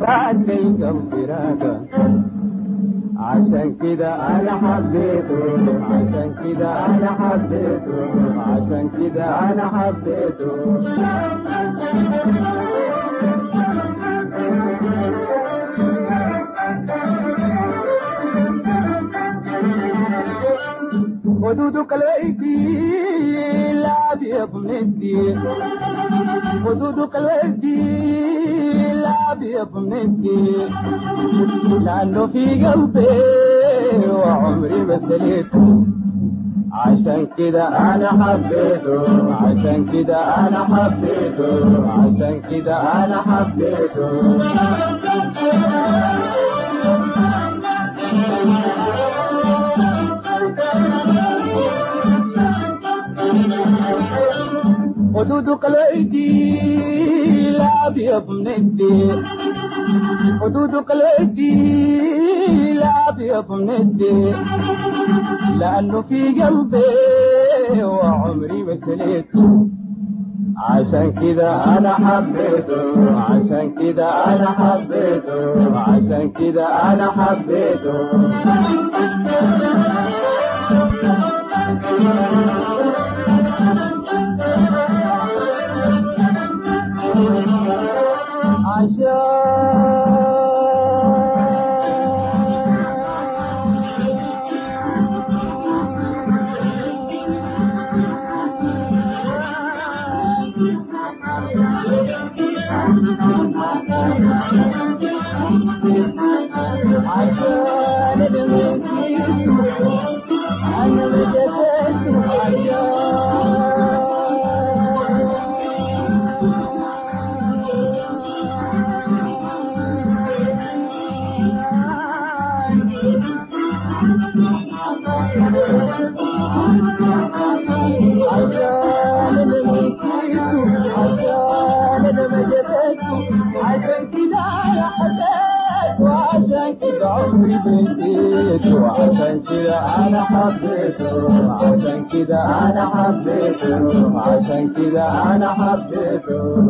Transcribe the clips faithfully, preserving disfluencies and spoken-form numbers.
راني قلبي راقة عشان كده انا حبيته عشان كده انا حبيته عشان كده انا حبيته خدودك الوردي لا بيضمنتي خدودك الوردي لا بيضمنتي لأنه في قلبي وعمري بسليته عشان كده أنا حبيته عشان كده أنا حبيته عشان كده أنا حبيته خدودك الأيدي لا بيضمنتي خدودك الأيدي لا بيضمنتي لأنه في قلبي وعمري بسليته عشان كده أنا حبيته عشان كده أنا حبيته عشان كده أنا حبيته عشان كده أنا حبيته عشان كده عمري بنسيته عشان كده أنا حبيته عشان كده أنا حبيته عشان كده أنا حبيته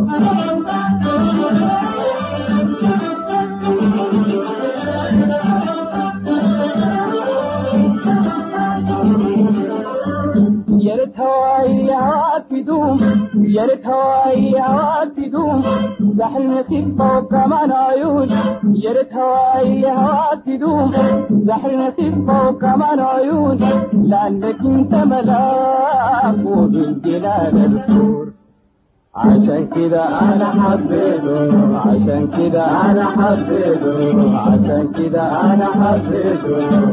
يا ريت هواياك تدوم يا ريت هواياك تدوم زحل نصيبه وكمان عيون يا ريت هواياك تدوم زحل نصيبه وكمان عيون لأنك انت ملاك وبالجلال الكور عشان كده أنا حبيته عشان كده أنا حبيته عشان كده أنا حبيته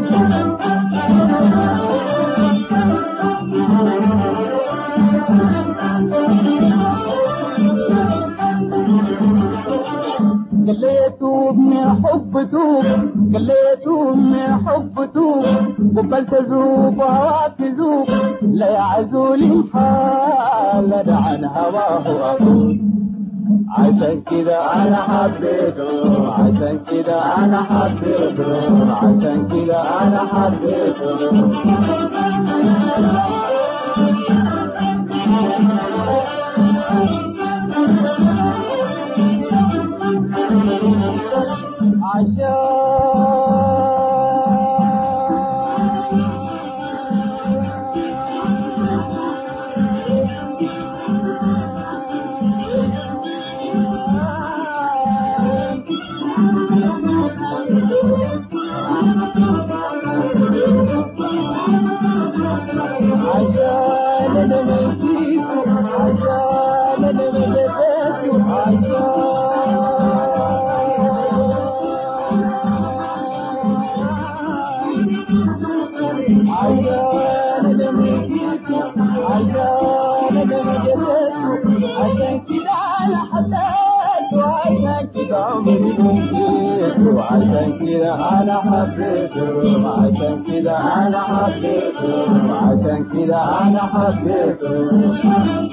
قليته من حب توب قليته من حب توب قبلت ذوب وهواك ذوب لا يعزول حال عن هواه أقول عشان كده أنا حبيته عشان كده أنا حبيته عشان كده أنا حبيته عشان كده أنا حبيته عشان كده أنا حبيته عشان كده أنا حبيته